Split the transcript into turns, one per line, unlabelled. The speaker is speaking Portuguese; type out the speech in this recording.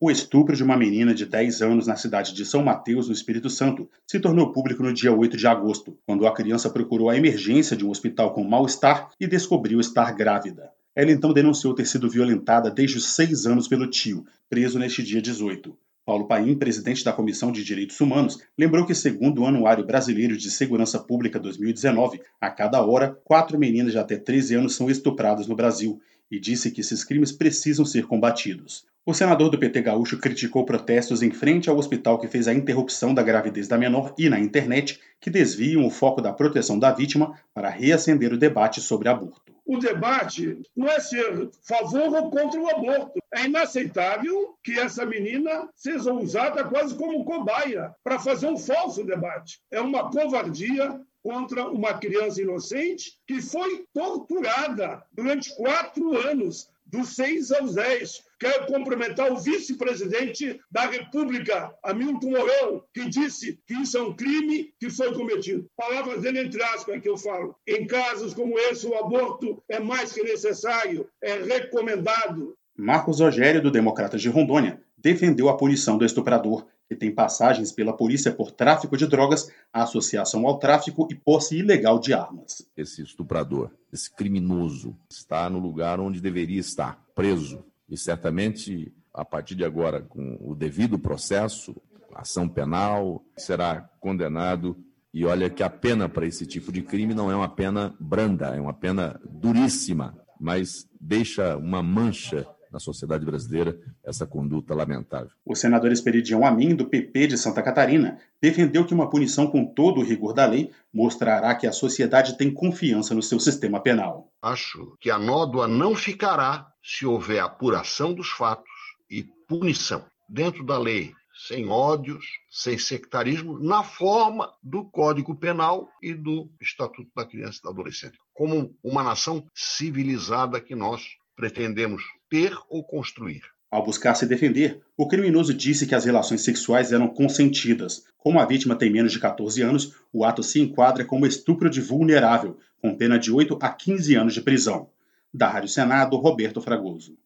O estupro de uma menina de 10 anos na cidade de São Mateus, no Espírito Santo, se tornou público no dia 8 de agosto, quando a criança procurou a emergência de um hospital com mal-estar e descobriu estar grávida. Ela então denunciou ter sido violentada desde os 6 anos pelo tio, preso neste dia 18. Paulo Paim, presidente da Comissão de Direitos Humanos, lembrou que, segundo o Anuário Brasileiro de Segurança Pública 2019, a cada hora, 4 meninas de até 13 anos são estupradas no Brasil, e disse que esses crimes precisam ser combatidos. O senador do PT gaúcho criticou protestos em frente ao hospital que fez a interrupção da gravidez da menor e na internet, que desviam o foco da proteção da vítima para reacender o debate sobre aborto.
O debate não é ser a favor ou contra o aborto. É inaceitável que essa menina seja usada quase como cobaia para fazer um falso debate. É uma covardia contra uma criança inocente que foi torturada durante 4 anos, dos 6 aos 10. Quero cumprimentar o vice-presidente da República, Hamilton Mourão, que disse que isso é um crime que foi cometido. Palavras dele entre aspas que eu falo. Em casos como esse, o aborto é mais que necessário, é recomendado.
Marcos Rogério, do Democratas de Rondônia, defendeu a punição do estuprador, que tem passagens pela polícia por tráfico de drogas, associação ao tráfico e posse ilegal de armas.
Esse estuprador, esse criminoso, está no lugar onde deveria estar, preso. E certamente, a partir de agora, com o devido processo, ação penal, será condenado. E olha que a pena para esse tipo de crime não é uma pena branda, é uma pena duríssima, mas deixa uma mancha na sociedade brasileira essa conduta lamentável.
O senador Esperidião Amin, do PP de Santa Catarina, defendeu que uma punição com todo o rigor da lei mostrará que a sociedade tem confiança no seu sistema penal.
Acho que a nódoa não ficará se houver apuração dos fatos e punição dentro da lei, sem ódios, sem sectarismo, na forma do Código Penal e do Estatuto da Criança e do Adolescente, como uma nação civilizada que nós pretendemos ter ou construir.
Ao buscar se defender, o criminoso disse que as relações sexuais eram consentidas. Como a vítima tem menos de 14 anos, o ato se enquadra como estupro de vulnerável, com pena de 8 a 15 anos de prisão. Da Rádio Senado, Roberto Fragoso.